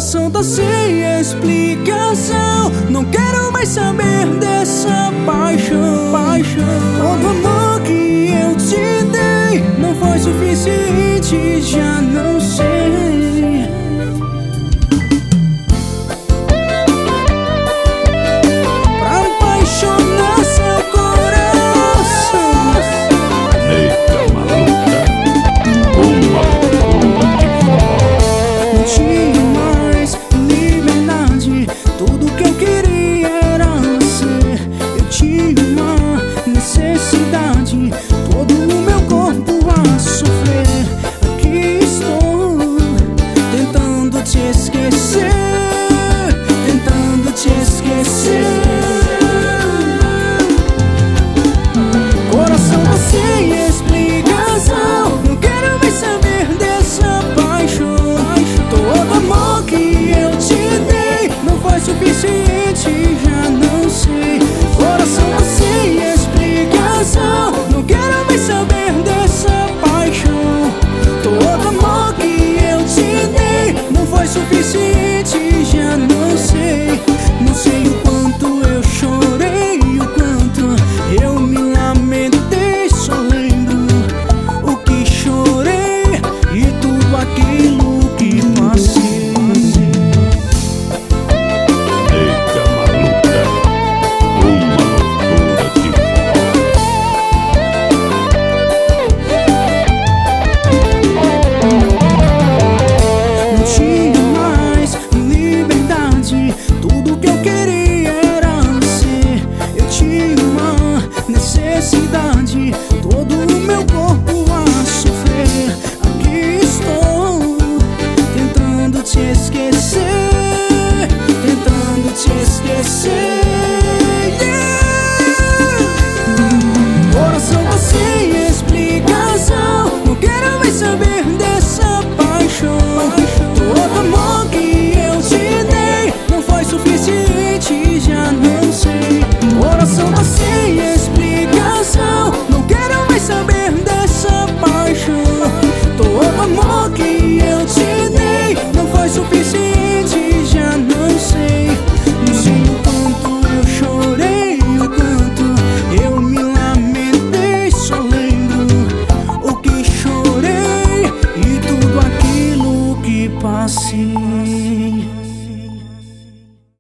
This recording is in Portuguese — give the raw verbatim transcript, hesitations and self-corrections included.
coração tá sem explicação. Não quero mais saber dessa paixão, paixão. Todo amor que eu te dei não foi suficiente, já não sei. Pra apaixonar seu coração. Nega maluca, uma loucura de forró. Não tinha mais liberdade, tudo que eu queria era ser. Eu tinha uma necessidade, todo o meu corpo a sofrer. Aqui estou, tentando te esquecer, tentando te esquecer. Coração tá sem explicação, não quero mais saber dessa paixão. Todo amor que eu te dei não foi suficiente, já não sei. Coração tá sem explicação, não quero mais saber dessa paixão. Todo amor que eu te dei não foi suficiente, já não sei. Não sei o quanto eu chorei, o quanto eu me lamentei. Só lembro o que chorei e tudo aquilo que passei. Nega maluca, uma loucura de Não tinha mais liberdade, tudo